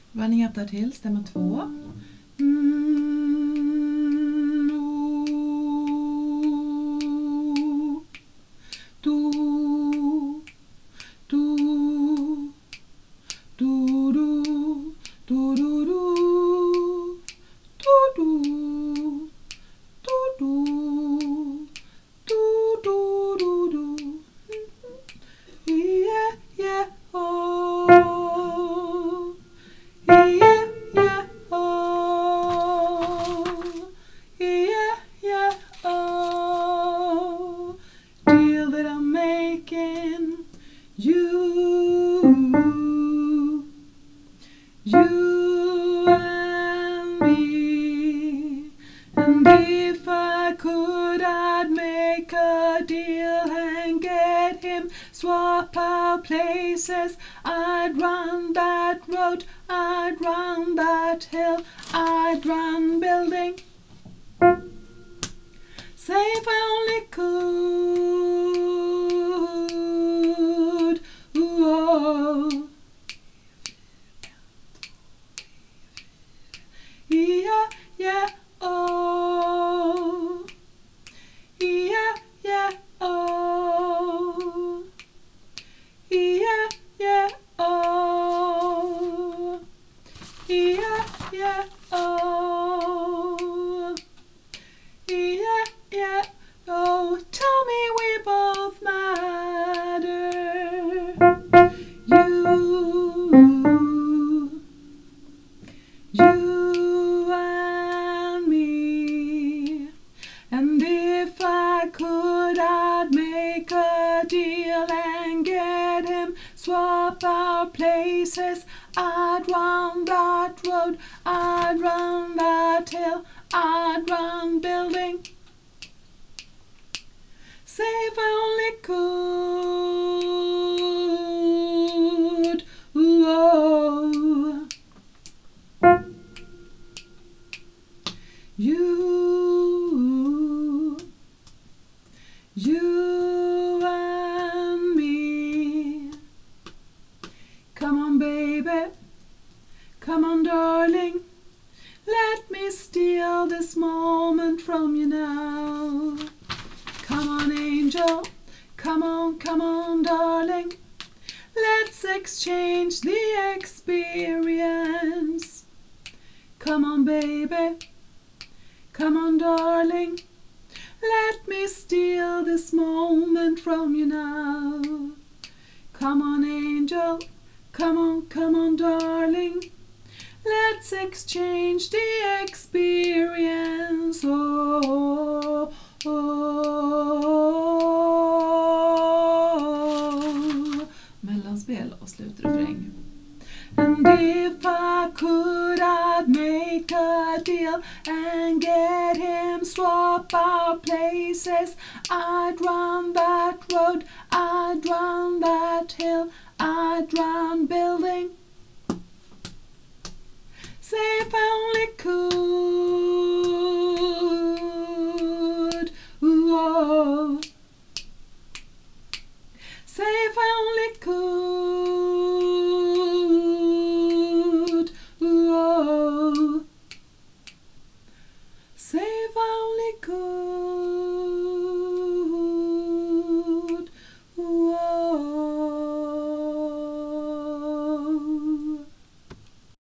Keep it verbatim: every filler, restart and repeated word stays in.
Running up that hill, stämma två. Mm, do, do, do, do, do, do, do, do, do, do, do, do, do, do, do. Yeah, yeah, oh. Yeah, yeah, oh. Yeah, yeah, oh. Deal that I'm making. You, you and me. And if I could, I'd make a deal and get him. Swap our places. I'd run that road. I'd run that hill. I'd run building. Say if I only could. Ooh, oh. Yeah, yeah, oh. Yeah, yeah, oh. Yeah, yeah, oh. Yeah, yeah, oh. Yeah, yeah, oh. Tell me we both matter. You, you and me. And if I could, I'd make a deal and get him. Swap our places. I'd run that road. I'd run that hill. I'd run building. Say if I only could. Ooh, oh. You, you and me. Come on, baby. Come on, darling. Let me steal this moment from you now. Come on, angel. Come on, come on, darling. Let's exchange the experience. Come on, baby. Come on, darling. Let me steal this moment from you now. Come on, angel. Come on, come on, darling. Let's exchange the experience. Oh, oh. Mellanspel och slutrefräng. And if I could, I'd make a deal and get him. Swap our places. I'd run that road. I'd run that hill. I'd run building.